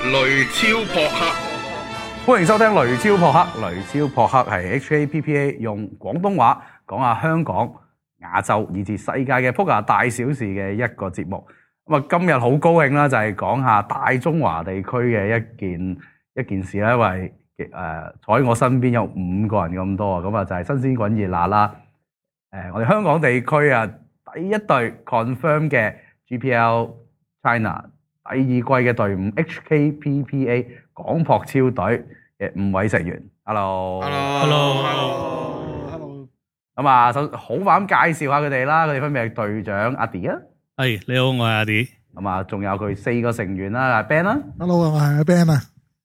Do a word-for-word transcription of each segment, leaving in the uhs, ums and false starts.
雷超撲克， 歡迎收聽雷超撲克。雷超撲克係 H K P P A 用廣東話講下香港、亞洲以至世界嘅撲克大小事嘅一個節目。咁啊，今日好高興啦，就係講下大中華地區嘅一件一件事啦。因為誒坐喺我身邊有五個人咁多啊，咁啊就係新鮮滾熱辣啦。誒，我哋香港地區啊第一隊 confirm 嘅 G P L China 第二季嘅隊伍 H K P P A 港撲超隊嘅五位成員 ，hello，hello，hello，hello。咁啊，首好快咁介紹下佢哋啦。佢哋分別係隊長阿 D 啊， 係你好，我係阿 D。 咁啊，仲有佢四個成員啦，阿 Ben 啦 ，hello，我係阿 Ben 啊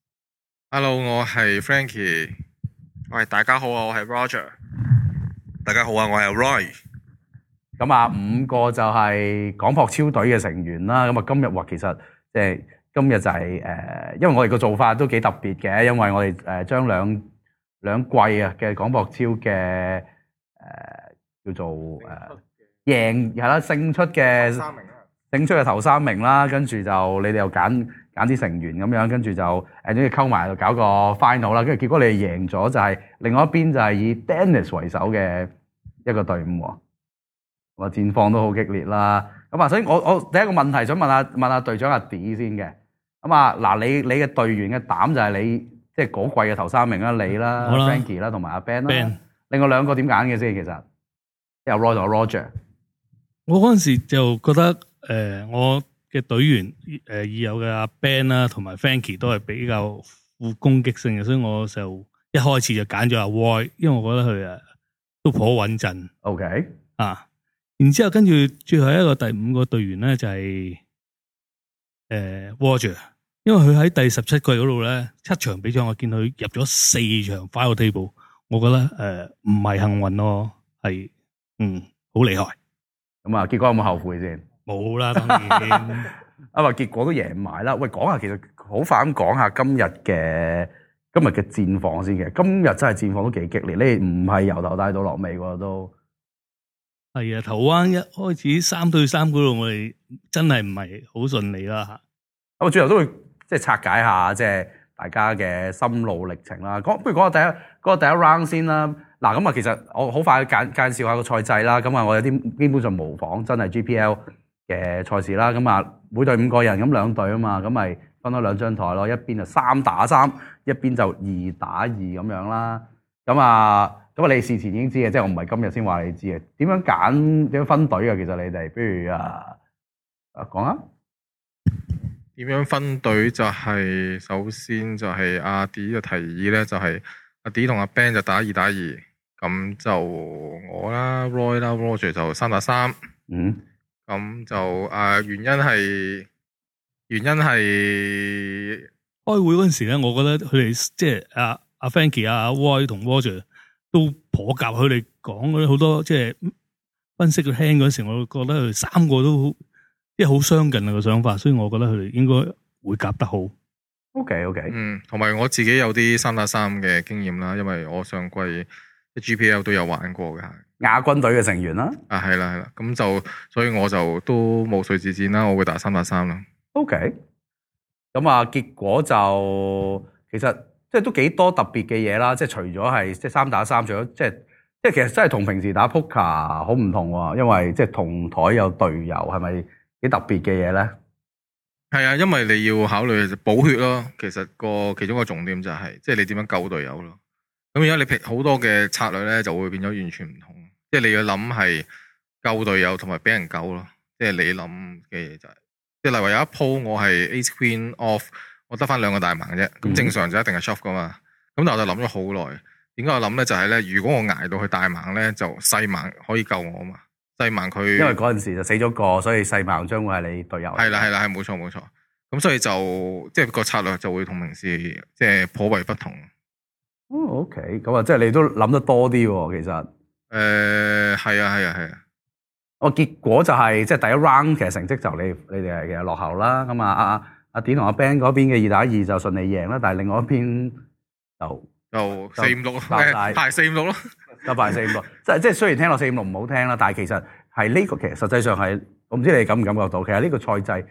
，hello，我係 Frankie。喂，大家好啊，我係 Roger。 大家好啊，我係 Roy。 咁啊，五個就係港撲超隊嘅成員啦。咁啊，今日話其實即係今日就係、是、誒、呃，因為我哋個做法都幾特別嘅，因為我哋誒將兩兩季啊嘅港撲超嘅誒、呃、叫做誒、呃、贏係啦勝出嘅勝出嘅頭三名啦，跟住就你哋又揀揀啲成員咁樣，跟住就誒總之溝埋就搞個 final 啦。跟住結果你哋贏咗，就係、是、另外一邊就係以 Dennis 為首嘅一個隊伍喎。話戰況都好激烈啦，咁啊，所以我我第一個問題想問下問下隊長阿 D 先嘅，咁啊嗱，你你嘅隊員嘅膽就係你即係嗰季嘅頭三名啦，你啦 Frankie 啦同埋阿 Ben 啦，Ben. 另外兩個點揀嘅先？其實有 Roy 同 Roger。 我嗰陣時就覺得誒、呃，我嘅隊員誒已有嘅阿 Ben 啦同埋 Frankie 都係比較富攻擊性嘅，所以我就一開始就揀咗阿 Roy， 因為我覺得佢誒都頗穩陣。 OK 啊。然之後跟住最後一個第五個隊員咧就係、是、誒、呃、Roger， 因為佢喺第十七季嗰度咧七場比賽我見佢入咗四場 final table， 我覺得誒唔係幸運咯，係嗯好厲害。 咁啊，結果有冇後悔先？ 冇啦，當然。 啊嘛，結果都贏埋啦。喂，講下其實好快咁講下今日嘅今日嘅戰況先嘅。今日真係戰況都幾激烈，你哋唔係由頭帶到落尾喎都。 係啊，頭彎一開始三對三嗰度，我哋真係唔係好順利啦吓。 我最後都會即係拆解下，即係大家嘅心路歷程啦。講不如講下第一嗰個第一 round 先啦。嗱，咁啊，其實我好快介介紹下個賽制啦。咁啊，我有啲基本上模仿真係 G P L 嘅賽事啦。咁啊，每隊五個人，咁兩隊啊嘛，咁咪分咗兩張台咯。一邊就三打三，一邊就二打二咁樣啦。咁啊。咁啊！你事前已經知嘅，即係我唔係今日先話你知嘅。點樣揀？點樣分隊啊？其實你哋，不如啊啊講啊！ 點樣分隊就係、是、首先就係阿 D 嘅提議咧，就係、是、阿 D 同阿 Ben 就打二打二，咁就我啦 Roy 啦 Roger 就三打三。 嗯， 咁就啊原因係原因係開會嗰陣時咧，我覺得佢哋即係阿阿 Frankie 阿 Roy 同 Roger。都頗夾，佢哋講嗰啲好多即係分析佢聽嗰時，我覺得佢三個都即係好相近啊個想法，所以我覺得佢哋應該會夾得好。 OK OK， 嗯，同埋我自己有啲三打三嘅經驗啦，因為我上季 G P L 都有玩過㗎， 亞軍隊嘅成員啦。 啊係啦係啦，咁就所以我就都無遂自薦啦，我會打三打三啦。 OK，咁啊結果就其實。即係都幾多特別嘅嘢啦，即係除咗係即係三打三，除咗即係即係其實真係同平時打撲克好唔同喎，因為即係同台有隊友，係咪幾特別嘅嘢咧？ 係啊，因為你要考慮補血咯，其實個其中一個重點就係、是、即係你點樣救隊友咯。咁而家你平好多嘅策略咧，就會變咗完全唔同。即係你要諗係救隊友同埋俾人救咯，即係你諗嘅嘢就係、是，即係例如有一鋪我係 Ace Queen Off。我得翻兩個大盲啫，咁正常就一定係 shove 噶嘛。咁但我就諗咗好耐，點解我諗咧？就係咧，如果我捱到去大盲咧，就細盲可以救我啊嘛。細盲佢因為嗰陣時就死咗個，所以細盲將會係你隊友。 係啦係啦係冇錯冇錯。咁所以就即係個策略就會同平時即係頗為不同。 哦 OK，咁啊，即係你都諗得多啲喎，其實。 誒係啊係啊係啊。 我結果就係、是、即係第一 round 其實成績就你你哋係其實落後啦。咁啊啊阿 D 同阿 Ben 嗰邊嘅二打二就順利贏啦，但係另外一邊就就四五六咯，排四五六咯， 就排四五六。即係即係雖然聽落四五六唔好聽啦，但係其實係呢、這個其實實際上係我唔知你感唔感覺到，其實呢個賽制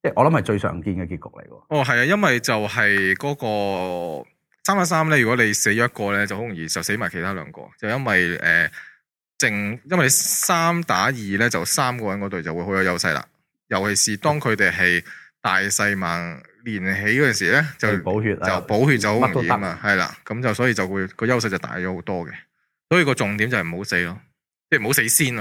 即係我諗係最常見嘅結局嚟喎。 哦，係啊，因為就係嗰個三打三咧，如果你死咗一個咧，就好容易就死埋其他兩個，就因為誒淨、呃、因為三打二咧，就三個人嗰隊就會好有優勢啦。尤其是當佢哋係大細盲連起嗰陣時咧，就補血啊， 就補血就好容易啊嘛，係啦，咁就所以就會個優勢就大咗好多嘅。所以個重點就係唔好死咯，即係唔好死先咯。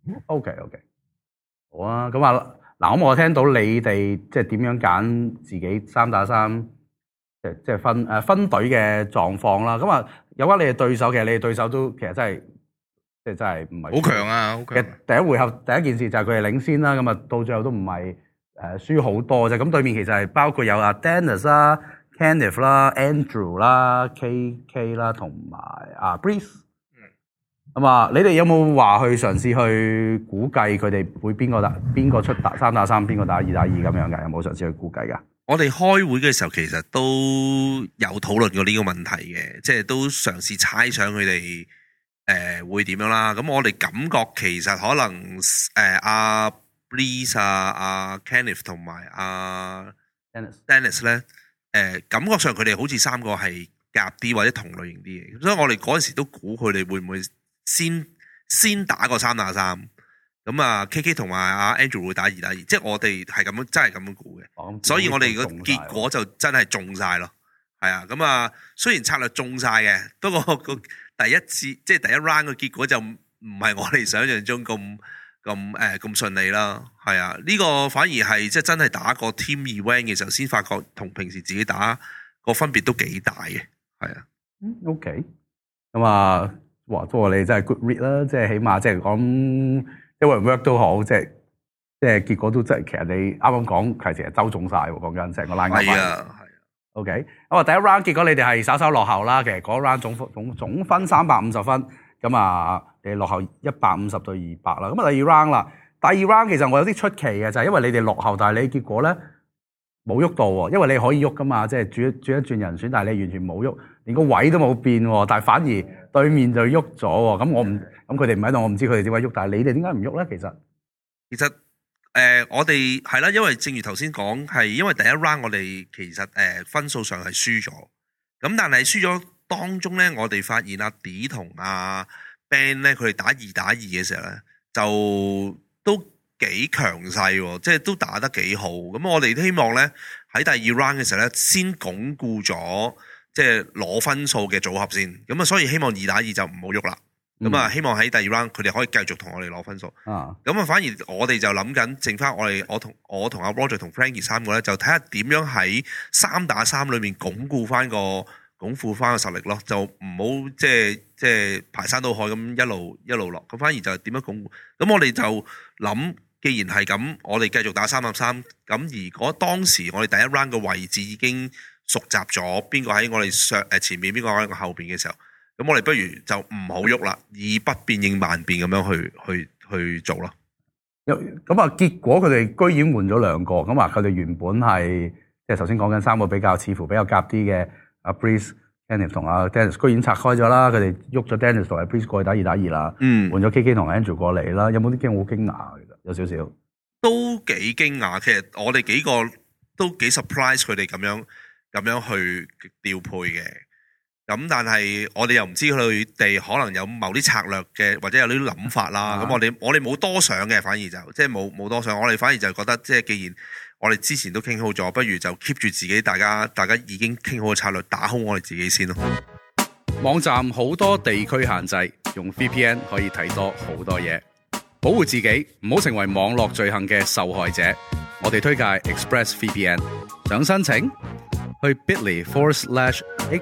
OK OK，好啊，咁啊嗱，咁我聽到你哋即係點樣揀自己三打三，即係即係分誒分隊嘅狀況啦。咁啊，有關你哋對手，其實你哋對手都其實真係即係真係唔係好強啊，好強。 其實第一回合第一件事就係佢哋領先啦，咁啊到最後都唔係誒輸好多啫。咁對面其實係包括有阿 Dennis 啦、Kenneth 啦、Andrew 啦、K K 啦同埋阿 Breeze。咁啊，你哋有冇話去嘗試去估計佢哋會邊個打邊個出打三打三，邊個打二打二咁樣㗎？有冇嘗試去估計㗎？ 我哋開會嘅時候其實都有討論過呢個問題嘅，即係都嘗試猜想佢哋誒會點樣啦。咁我哋感覺其實可能誒阿 Breeze 啊、阿 Kenneth 同埋阿 Dennis 咧，誒感覺上佢哋好似三個係夾啲或者同類型啲嘅，所以我哋嗰陣時都估佢哋會唔會先先打個三打三，咁啊 K K 同埋阿 Andrew 會打二打二，即係我哋係咁樣真係咁樣估嘅， 哦、 所以我哋個結果就真係中晒咯，係啊，咁啊雖然策略中晒嘅，不過個第一次即係第一 round 嘅結果就唔係我哋想象中咁咁誒咁順利啦，係啊，呢、這個反而係即係真係打個 team event 嘅時候先發覺同平時自己打個分別都幾大嘅，係啊， 嗯 OK， 咁啊。哇！不過你真係 good read 啦，即係起碼即係講，因為 work 都好，即係即係結果都真係。其實你啱啱講係成日周中晒喎，講緊成個 line。 係啊，係啊。 OK，咁啊第一 round 結果你哋係稍稍落後啦。其實嗰 round 總總總分三百五十分，咁啊你落後一百五十對二百啦。咁啊第二 round 啦，第二 round 其實我有啲出奇嘅，就係因為你哋落後，但係你結果咧冇喐到喎，因為你可以喐噶嘛，即係轉一轉一轉人選，但係你完全冇喐，連個位都冇變喎，但係反而對面就喐咗喎。咁我唔咁佢哋唔喺度，我唔知佢哋點解喐，但係你哋點解唔喐咧？其實其實誒、呃，我哋係啦，因為正如頭先講，係因為第一 round 我哋其實誒、呃、分數上係輸咗，咁但係輸咗當中咧，我哋發現阿 D 同阿 Ben 咧，佢哋打二打二嘅時候咧，就都幾強勢喎，即係都打得幾好。咁我哋希望咧喺第二 round 嘅時候咧，先鞏固咗即係攞分數嘅組合先。咁啊，所以希望二打二就唔好喐啦。咁啊、嗯，希望喺第二 round 佢哋可以繼續同我哋攞分數。啊，咁啊，反而我哋就諗緊，剩翻我哋我同我同阿 Roger 同 Frankie 三個咧，就睇下點樣喺三打三裏面鞏固翻個鞏固翻個實力咯。就唔好即係即係排山倒海咁一路一路落。咁反而就係點樣鞏固？咁我哋就諗。既然係咁，我哋繼續打三打三。咁如果當時我哋第一 round 嘅位置已經熟習咗，邊個喺我哋上誒前面，邊個喺我後邊嘅時候，咁我哋不如就唔好喐啦，以不變應萬變咁樣去去去做咯。 咁啊，結果佢哋居然換咗兩個，咁啊，佢哋原本係即係頭先講緊三個比較似乎比較夾啲嘅阿 Breeze、Kenneth 同阿 Dennis， 居然拆開咗啦，佢哋喐咗 Dennis 同阿 Breeze 過去打二打二啦，嗯，換咗 K K 同 Andrew 過嚟啦，有冇啲驚好驚訝？有少少都幾驚訝，其實我哋幾個都幾 surprise 佢哋咁樣咁樣去調配嘅。咁但係我哋又唔知佢哋可能有某啲策略嘅，或者有啲諗法啦。咁、啊、我哋我哋冇多想嘅，反而就即係冇冇多想。我哋反而就覺得，即係既然我哋之前都傾好咗，不如就 keep 住自己，大家大家已經傾好嘅策略，打好我哋自己先咯。 網站好多地區限制，用 V P N 可以睇多好多嘢。保護自己，唔好成為網絡罪行嘅受害者。我哋推介 Express V P N， 想申請去 bit.ly forward slash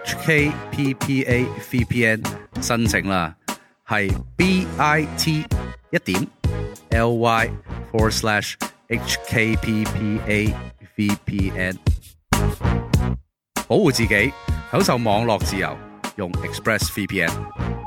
HKPPA VPN 申請啦，係 bit 一點 ly forward slash HKPPA VPN。保護自己，享受網絡自由，用 Express V P N。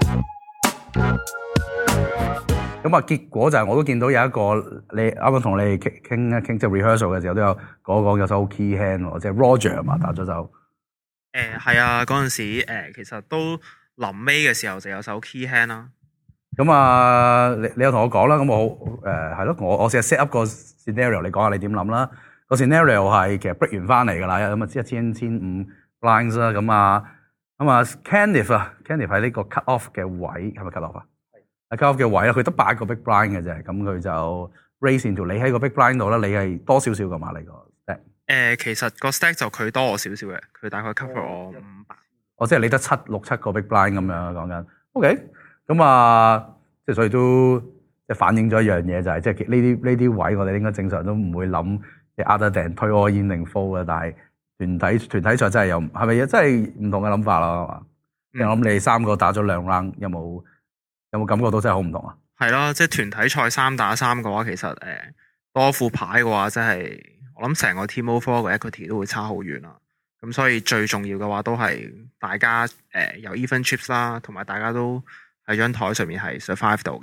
咁啊，結果就係我都見到有一個，你啱啱同你傾傾一傾，即係 rehearsal 嘅時候都有講講有首 key hand 喎，即係 Roger 嘛打咗首。 誒係啊，嗰陣時誒其實都臨尾嘅時候就有首 key hand 啦。 咁啊，你你有同我講啦，咁我誒係咯，我我試下 set up 個 scenario，你講下你點諗啦。 個 scenario 係其實 break 完翻嚟㗎啦，咁啊一千千五 blinds 啦，咁啊咁啊 Kenneth 啊 Kenneth 喺呢個 cut off 嘅位係咪 cut off 啊？係 cut off 嘅位啦，佢得八個 big blind 嘅啫，咁佢就 raise into 你喺個 big blind 度啦，你係多少少㗎嘛？你個 stack？ 誒，其實個 stack 就佢多我少少嘅，佢大概 cover 我五百。 哦，即係你得七六七個 big blind 咁樣講緊。OK，咁啊，即係所以都即係反映咗一樣嘢，就係即係呢啲呢啲位，我哋應該正常都唔會諗即係 other than 推 all in 定 fold 嘅，但係團體團體賽真係有係咪真係唔同嘅諗法咯？係嘛？即係我諗你哋三個打咗兩 round，有冇有冇感覺到真係好唔同啊？ 係咯，即係團體賽三打三嘅話，其實誒、呃、多副牌嘅話，真係我諗成個 team overall 嘅 equity 都會差好遠啦。咁所以最重要嘅話，都係大家誒、呃、有 even chips 啦，同埋大家都喺張台上面係 survive 到嘅。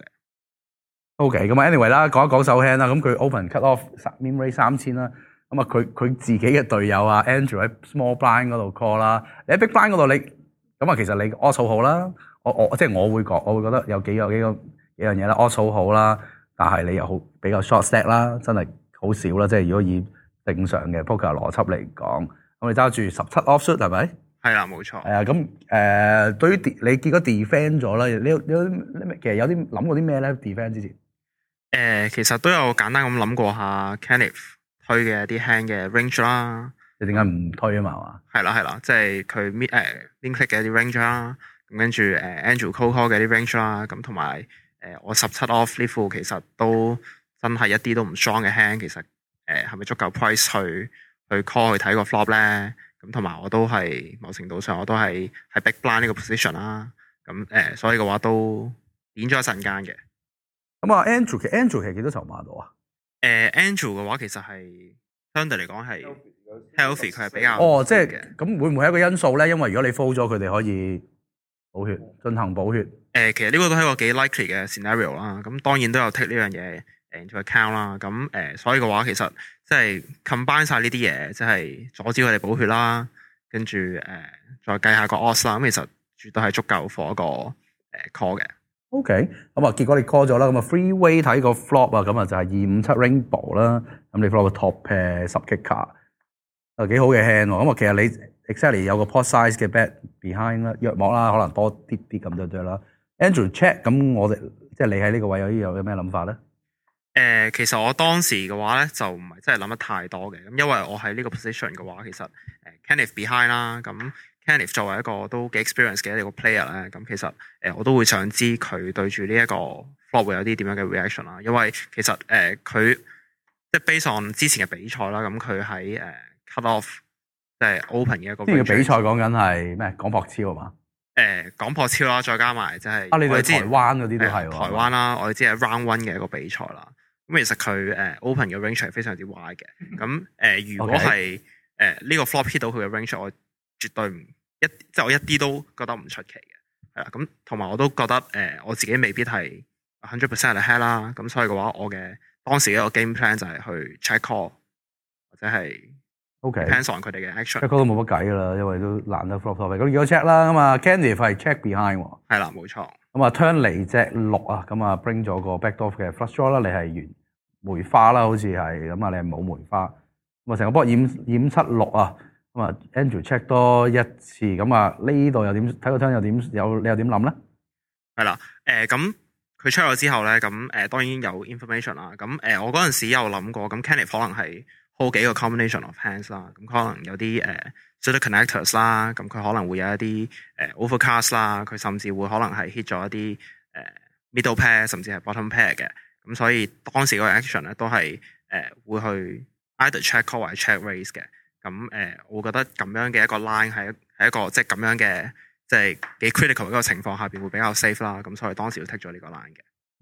OK，咁啊，anyway 啦，講一講手 hand 啦。咁佢 open cut off min raise 三千啦。咁啊，佢佢自己嘅隊友啊 ，Andrew 喺 small blind 嗰度 call 啦。你喺 big blind 嗰度，你咁啊，其實你 odds 好好啦。我我即係我會覺，我會覺得有幾個幾個幾樣嘢啦 odds 好好啦。但係你又好比較 short stack 啦，真係好少啦。即係如果以正常嘅 poker 邏輯嚟講。我哋揸住十七 offsuit 係咪？ 係啦，冇錯。 係啊，咁誒、呃，對於你結果 defend 咗啦，你有你其實有啲諗過啲咩咧 defend 之前？誒、 呃，其實都有簡單咁諗過下 Kenneth 推嘅一啲 hand 嘅 range 啦。 你點解唔推啊嘛？係嘛？ 係啦係啦，即係佢 mid 誒 link click 嘅一啲 range 啦，咁跟住誒 Andrew cold call 嘅啲 range 啦，咁同埋誒我十七 off 呢副其實都真係一啲都唔 strong 嘅 hand，其實誒係咪足夠 price 去？去 call 去睇個 flop 咧，咁同埋我都係某程度上我都係喺 big blind 呢個 position 啦，咁誒、呃，所以嘅話都點咗一陣間嘅。 咁啊，Andrew 其實 Andrew 其實幾多籌碼到啊？ 誒、呃、，Andrew 嘅話其實係相對嚟講係 healthy， 佢係比較哦，即係咁會唔會係一個因素咧？因為如果你 fold 咗，佢哋可以補血，進行補血。誒、 呃，其實呢個都係一個幾 likely 嘅 scenario 啦。咁當然都有 take 呢樣嘢。into account 啦，咁誒、呃，所以嘅話其實即係 combine 晒呢啲嘢，即係阻止佢哋補血啦，跟住誒再計下個 odds 啦，咁其實絕對係足夠 for 一個誒、呃、call 嘅。 OK，咁啊，結果你 call 咗啦，咁啊 free way 睇個 flop 啊，咁啊就係二五七 rainbow 啦，咁你 flop 個 top pair 十 kick 卡，啊幾好嘅 hand 喎，咁啊其實你 exactly 有個 pot size 嘅 bet behind 啦，約莫啦，可能多啲啲咁多多啦。Andrew check，咁我哋即係你喺呢個位有啲有咩諗法咧？ 誒、呃，其實我當時嘅話咧，就唔係真係諗得太多嘅。咁因為我喺呢個 position 嘅話，其實誒、呃、Kenneth behind 啦，咁 Kenneth 作為一個都幾 experience 嘅一個 player 咧，咁其實誒、呃、我都會想知佢對住呢一個 flop 會有啲點樣嘅 reaction 啦。因為其實誒佢、呃、即係 based on 之前嘅比賽啦，咁佢喺誒 cut off 即係 open 嘅一個。之前嘅比賽講緊係咩？港博超啊嘛？ 誒、呃，港博超啦，再加埋即係啊，你哋知台灣嗰啲都係、 呃、台灣啦，我哋知係 round one 嘅一個比賽啦。咁其實佢誒、呃、open 嘅 range 係非常之 wide 嘅，咁誒、呃、如果係誒呢個 flop hit 到佢嘅 range，我絕對唔一即係我一啲都覺得唔出奇嘅，係啦。咁同埋我都覺得誒、呃、我自己未必係 hundred percent ahead 啦，咁所以嘅話，我嘅當時嘅一個 game plan 就係去 check call 或者係 depends on 佢哋嘅 action。check call 都冇乜計噶啦，因為都難得 flop flop。咁如果 check 啦，咁啊 Kenneth 係 check behind 喎。 係啦，冇錯。 咁啊 turn 嚟隻六啊，咁啊 bring 咗個 backdoor 嘅 flush draw 啦，你係原梅花啦，好似係咁啊，你係冇梅花。咁啊成個波染染七六啊，咁啊 Andrew check 多一次，咁啊呢度又點睇個 turn 又點有你又點諗咧？ 係啦，誒咁佢 check 咗之後咧，咁誒、呃、當然有 information 啦。咁誒、呃、我嗰陣時有諗過，咁 Kenneth 可能係 hold 幾個 combination of hands 啦，咁可能有啲誒 suited connectors 啦，咁佢可能會有一啲誒、呃、overcast 啦，佢甚至會可能係 hit 咗一啲誒、呃、middle pair，甚至係 bottom pair 嘅。咁所以當時嗰個 action 咧都係誒、呃、會去 either check call 或者 check raise 嘅。咁誒、呃，我覺得咁樣嘅一個 line 係係一個即係咁樣嘅即係幾 critical 嘅一個情況下邊會比較 safe 啦。咁所以當時都 take 咗呢個 line 嘅。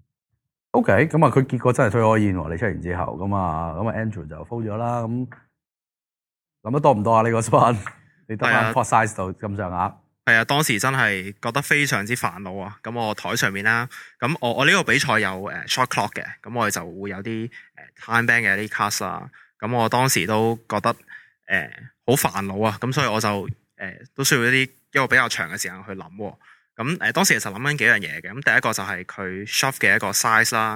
OK，咁啊佢結果真係推開煙喎，你出完之後，咁啊咁啊 Andrew 就 fold 咗啦。咁諗得多唔多啊？呢、這個 spot 你得翻 pot size 度咁上下。 係啊，當時真係覺得非常之煩惱啊！咁我台上面啦，咁我我呢個比賽有誒 shot clock 嘅，咁我哋就會有啲誒 time bank 嘅一啲 cast 啦。咁我當時都覺得誒好煩惱啊！咁所以我就誒、呃、都需要一啲一個比較長嘅時間去諗。咁誒、呃、當時其實諗緊幾樣嘢嘅。咁第一個就係佢 shove 嘅一個 size 啦。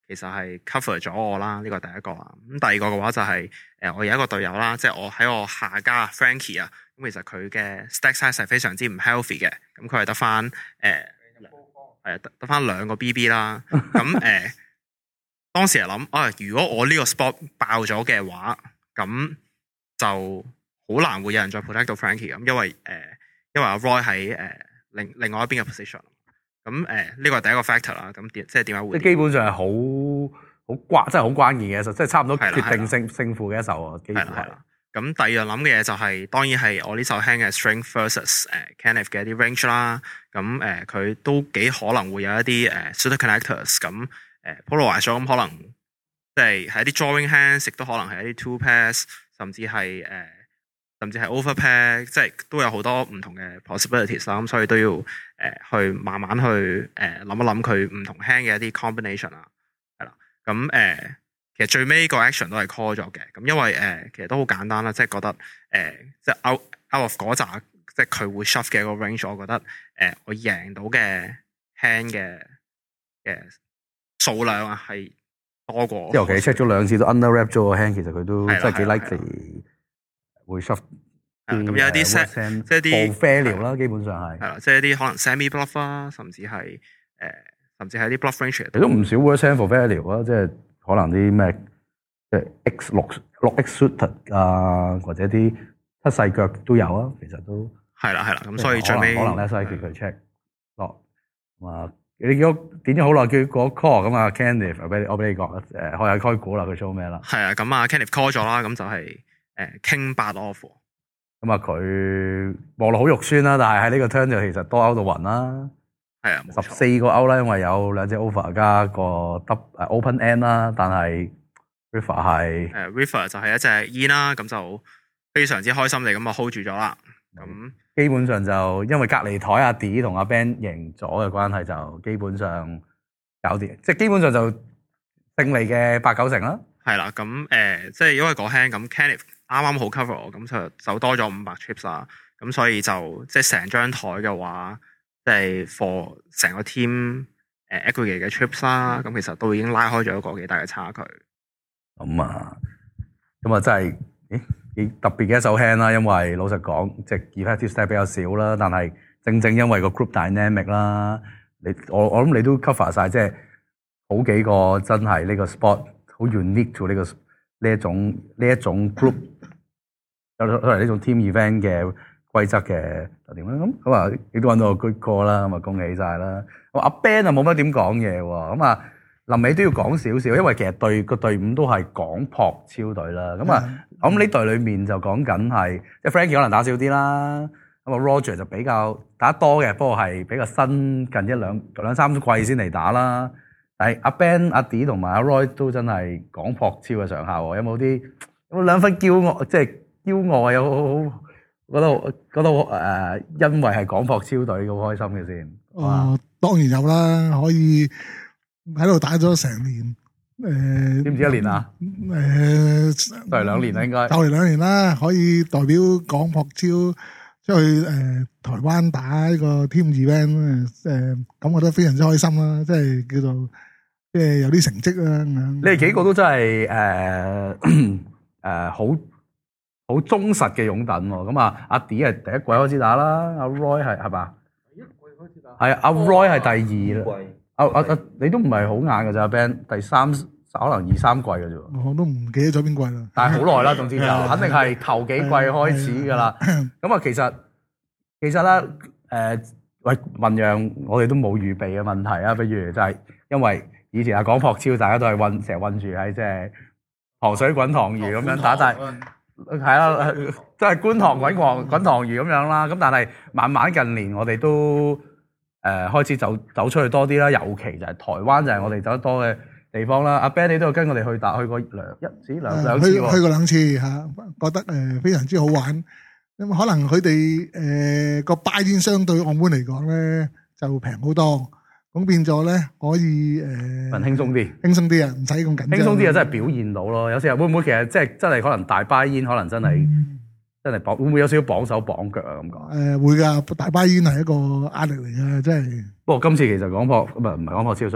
其實係 cover 咗我啦，呢個第一個啦。咁第二個嘅話就係、是、誒我有一個隊友啦，即係我喺我下家 Frankie 啊，咁其實佢嘅 stack size 係非常之唔 healthy 嘅，咁佢係得翻誒係得得翻兩個 B B 啦。咁誒、呃、當時係諗啊，如果我呢個 spot 爆咗嘅話，咁就好難會有人再 protect 到 Frankie 咁，因為誒、呃、因為阿 Roy 喺誒、呃、另另外一邊嘅 position。咁誒呢個係第一個 factor 啦，咁點即係點解會？ 即係基本上係好好關，真係好關鍵嘅一首，即係差唔多決定勝勝負嘅一首啊！幾乎係。 咁第二樣諗嘅嘢就係、是，當然係我呢首 hand 嘅 strength versus 誒 Kenneth 嘅一啲 range 啦。咁誒佢都幾可能會有一啲誒 suitor connectors，咁誒 polarize 咗，咁可能即係係一啲 drawing hands，亦都可能係一啲 two pass，甚至係誒。呃甚至係 overpair，即係都有好多唔同嘅 possibilities 啦，咁所以都要誒、呃、去慢慢去誒諗、呃、一諗佢唔同 hand 嘅一啲 combination 啦，係啦，咁、呃、誒其實最尾個 action 都係 call 咗嘅，咁因為誒、呃、其實都好簡單啦，即係覺得誒、呃、即係 out out of 嗰扎，即係佢會 shove 嘅一個 range，我覺得誒、呃、我贏到嘅 hand 嘅嘅數量啊係多過， 即係尤其 check 咗兩次都 under wrap 咗個 hand，其實佢都真係幾 likely。會 shove 咁有一啲 set， 即係啲 value 啦，基本上係係啦，即係一啲可能 semi bluff 啦，甚至係誒、呃，甚至係啲 bluff range 都唔少 worst hand for value 啊，即係可能啲咩即係 X 六六 X suited 啊，或者啲七細腳都有啊，其實都係啦係啦，咁所以最尾可能咧，所以叫佢 check 落啊，你叫點咗好耐，叫嗰 call 咁啊 Kenneth， 我俾我俾你講誒，開下開估啦，佢 show 咩啦？ 係啊，咁啊 Kenneth call 咗啦，咁就係、是。誒，傾八 off， 咁啊佢望落好肉酸啦，但係喺呢個 turn 就其實多歐到暈啦， 係啊， 十四個歐啦，因為有兩隻 over 加個 double 誒 open end 啦，但係 river 係誒 river 就係一隻 E 啦，咁就非常之開心地咁啊 hold 住咗啦，咁基本上就因為隔離台阿 D 同阿 Ben 贏咗嘅關係，就基本上搞掂，即係基本上就勝利嘅八九成啦。 係啦，咁誒、呃，即係因為嗰 hand 咁 Kenneth 啱啱好 cover 我，咁就就多咗五百 chips 啦，咁所以就即係成張台嘅話，即係 for 成個 team 誒 aggregate 嘅 chips 啦，咁其實都已經拉開咗一個幾大嘅差距。 咁啊，咁啊真係誒幾特別嘅一手 hand 啦，因為老實講，即係 effective step 比較少啦，但係正正因為個 group dynamic 啦，你我我諗你都 cover 晒，即係好幾個真係呢個 spot。好 unique to 呢、這個呢一種呢一種 group，有可能呢種 team event 嘅規則嘅特點啦。咁咁啊，亦都揾到個 good call 啦，咁啊恭喜晒啦。咁阿 Ben 啊冇乜點講嘢喎，咁啊臨尾都要講少少，因為其實隊個隊伍都係港撲超隊啦。咁啊，咁呢隊裏面就講緊係即係 Frankie 可能打少啲啦，咁啊 Roger 就比較打得多嘅，不過係比較新近一兩兩三季先嚟打啦。但係阿 Ben、阿 D 同埋阿 Roy 都真係港撲超嘅上下喎，有冇啲有冇兩分驕傲？即係驕傲啊！有好好覺得覺得誒、呃，因為係港撲超隊好開心嘅先。 哦，當然有啦，可以喺度打咗成年，誒知唔知一年啊？ 誒、呃， 都係兩年啦，應該。 就嚟兩年啦，可以代表港撲超出去誒、呃、台灣打呢個 team event， 誒、呃，咁我覺得非常之開心啦，即係叫做。即係有啲成績啦，你哋幾個都真係誒誒好好忠實嘅擁躉喎。咁啊，阿 D 係第一季開始打啦，阿 Roy 係係嘛？第一季開始打。係啊，阿 Roy 係第二啦。阿阿阿你都唔係好晏㗎咋 Ben？第三可能二三季㗎啫。 我都唔記得咗邊季啦。 但係好耐啦，總之就肯定係頭幾季開始㗎啦。咁啊，其實其實咧誒，喂文揚，我哋都冇預備嘅問題啊。不如就係因為。以前阿港撲超，大家都係韞成日韞住喺即係糖水滾糖魚咁樣打，但係係啦，即係觀塘滾糖滾糖魚咁樣啦。咁但係慢慢近年，我哋都誒、呃、開始走走出去多啲啦。尤其就係台灣，就係我哋走得多嘅地方啦。阿 Ben 你都有跟我哋去打，去過兩一次兩兩次喎。 去去過兩次嚇，覺得誒非常之好玩。咁可能佢哋誒個 buy-in 相對澳門嚟講咧就平好多。咁變咗咧，可以誒， 份輕鬆啲， 輕鬆啲啊，唔使咁緊張。 輕鬆啲啊，真係表現到咯。有時候會唔會其實即係真係可能大巴煙，可能真係、嗯、真係綁，會唔會有少少綁手綁腳啊？咁講誒會㗎，大巴煙係一個壓力嚟㗎，真係。 不過今次其實港撲唔係唔係港撲超 sorry，G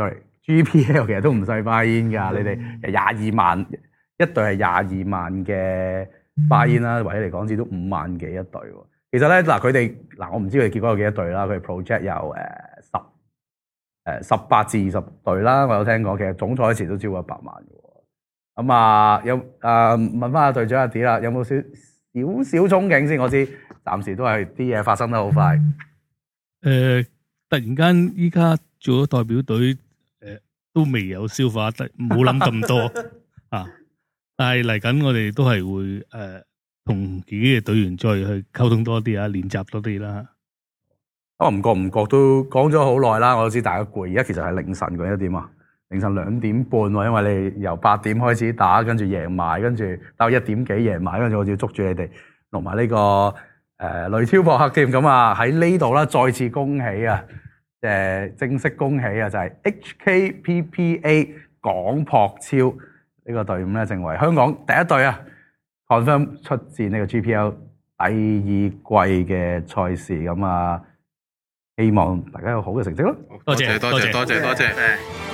G P L 其實都唔細 buy in 㗎，你哋廿二萬一隊係廿二萬嘅 buy in 啦，或者嚟講至都五萬幾一隊喎。其實咧嗱，佢哋嗱我唔知佢哋結果有幾多隊啦，佢哋 project 有誒十誒十八至二十隊啦，我有聽講，其實總賽時都超過一百萬嘅喎。咁啊有啊問翻阿隊長阿 D 啦，有冇少少少憧憬先？我知暫時都係啲嘢發生得好快。 誒、呃，突然間依家做咗代表隊，誒、呃、都未有消化得，冇諗咁多啊！但係嚟緊我哋都係會誒同自己嘅隊員再去溝通多啲啊，練習多啲啦。 我唔覺唔覺都講咗好耐啦，我都知大家攰。而家其實係凌晨嗰一點啊，凌晨兩點半喎，因為你由八點開始打，跟住贏埋，跟住到一點幾贏埋，跟住我就要捉住你哋錄埋呢個誒、呃、雷超博客添。咁啊喺呢度啦，再次恭喜啊！誒、呃、正式恭喜啊！就係、是、H K P P A 港撲超呢個隊伍咧，成為香港第一隊啊 confirm 出戰呢個 G P L 第二季嘅賽事。咁啊，希望大家有好嘅成績咯。 多謝多謝多謝多謝。